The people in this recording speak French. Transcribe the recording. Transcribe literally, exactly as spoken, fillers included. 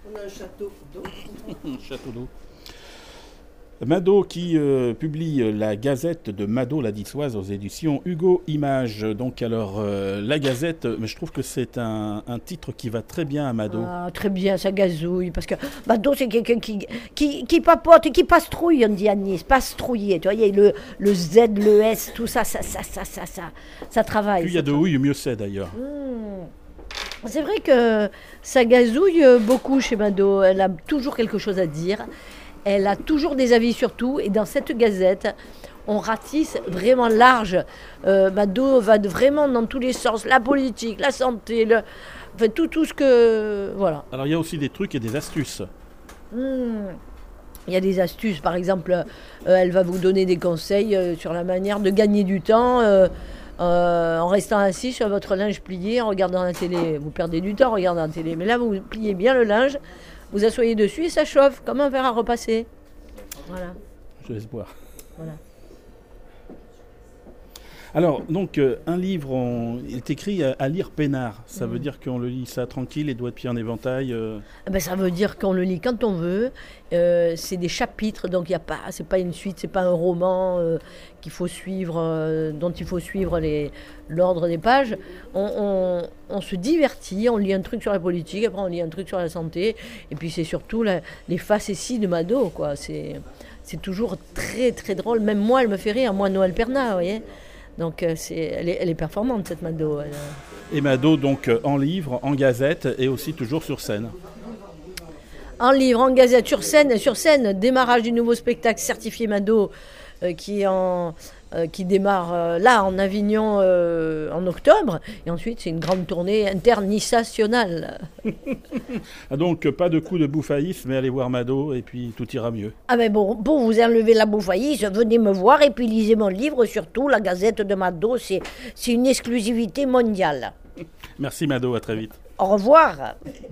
On a un château d'eau. Château d'eau. Mado qui euh, publie la Gazette de Mado la Niçoise aux éditions Hugo Images. Donc alors euh, la Gazette, mais je trouve que c'est un, un titre qui va très bien à Mado. Ah, très bien, ça gazouille, parce que Mado c'est quelqu'un qui, qui, qui papote, qui pastrouille, on dit à Nice, pastrouiller, tu vois, il y a le, le Z, le S, tout ça, ça, ça, ça, ça, ça, ça travaille. Plus il y a de houille, mieux c'est d'ailleurs. Mmh. C'est vrai que ça gazouille beaucoup chez Mado, elle a toujours quelque chose à dire. Elle a toujours des avis sur tout, et dans cette gazette, on ratisse vraiment large. Euh, Mado va de, vraiment dans tous les sens, la politique, la santé, le, enfin, tout, tout ce que... Voilà. Alors il y a aussi des trucs et des astuces. Mmh. Il y a des astuces, par exemple, euh, elle va vous donner des conseils euh, sur la manière de gagner du temps euh, euh, en restant assis sur votre linge plié, en regardant la télé. Vous perdez du temps en regardant la télé, mais là, vous pliez bien le linge. Vous asseyez dessus et ça chauffe, comme un verre à repasser. Voilà. Je laisse boire. Voilà. Alors, donc, euh, un livre, on... il est écrit à, à lire peinard. Ça mmh. veut dire qu'on le lit ça tranquille, les doigts de pied en éventail euh... eh ben, ça veut dire qu'on le lit quand on veut. Euh, c'est des chapitres, donc il y a pas, c'est pas une suite, c'est pas un roman euh, qu'il faut suivre, euh, dont il faut suivre les, l'ordre des pages. On, on, on se divertit, on lit un truc sur la politique, après on lit un truc sur la santé, et puis c'est surtout la, les facéties de Mado, quoi. C'est, c'est toujours très très drôle. Même moi, elle me fait rire. Moi, Noël Pernat, vous voyez. Donc c'est, elle, est, elle est performante, cette Mado. Elle... Et Mado, donc, en livre, en gazette, et aussi toujours sur scène. En livre, en gazette, sur scène, sur scène, démarrage du nouveau spectacle certifié Mado, euh, qui, est en, euh, qui démarre euh, là, en Avignon, euh, en octobre. Et ensuite, c'est une grande tournée internationale. Ah donc, pas de coup de bouffaïs, mais allez voir Mado, et puis tout ira mieux. Ah ben bon, pour vous enlever la bouffaïs, venez me voir, et puis lisez mon livre, surtout la Gazette de Mado, c'est, c'est une exclusivité mondiale. Merci Mado, à très vite. Au revoir.